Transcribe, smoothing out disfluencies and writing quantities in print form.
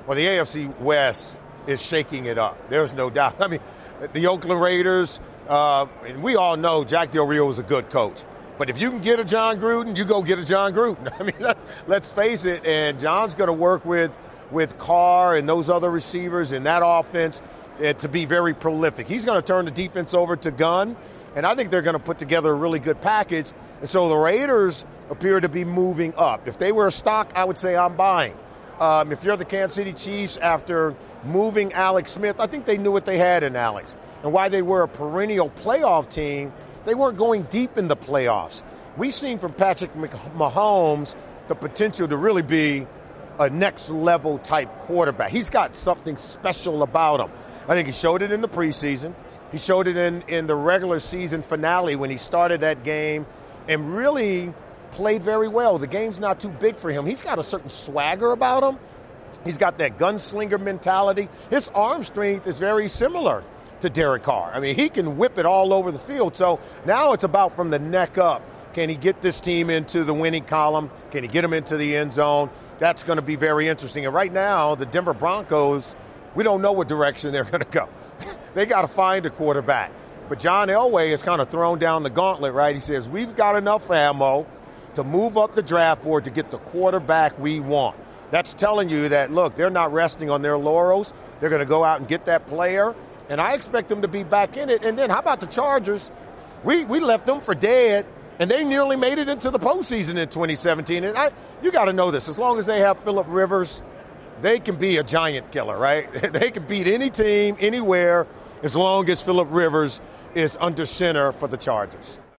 Well, the AFC West is shaking it up. There's no doubt. I mean, the Oakland Raiders, and we all know Jack Del Rio is a good coach. But if you can get a John Gruden, you go get a John Gruden. I mean, let's face it. And John's going to work with Carr and those other receivers in that offense to be very prolific. He's going to turn the defense over to Gunn, and I think they're going to put together a really good package. And so the Raiders appear to be moving up. If they were a stock, I would say I'm buying. If you're the Kansas City Chiefs, after moving Alex Smith, I think they knew what they had in Alex. And why they were a perennial playoff team, they weren't going deep in the playoffs. We've seen from Patrick Mahomes the potential to really be a next-level type quarterback. He's got something special about him. I think he showed it in the preseason. He showed it in the regular season finale when he started that game and really played very well. The game's not too big for him. He's got a certain swagger about him. He's got that gunslinger mentality. His arm strength is very similar to Derek Carr. I mean, he can whip it all over the field. So now it's about from the neck up. Can he get this team into the winning column? Can he get them into the end zone? That's going to be very interesting. And right now, the Denver Broncos, we don't know what direction they're going to go. They got to find a quarterback. But John Elway has kind of thrown down the gauntlet, right? He says, we've got enough ammo to move up the draft board to get the quarterback we want. That's telling you that, look, they're not resting on their laurels. They're going to go out and get that player, and I expect them to be back in it. And then how about the Chargers? We left them for dead, and they nearly made it into the postseason in 2017. And you got to know this. As long as they have Phillip Rivers, they can be a giant killer, right? They can beat any team, anywhere, as long as Phillip Rivers is under center for the Chargers.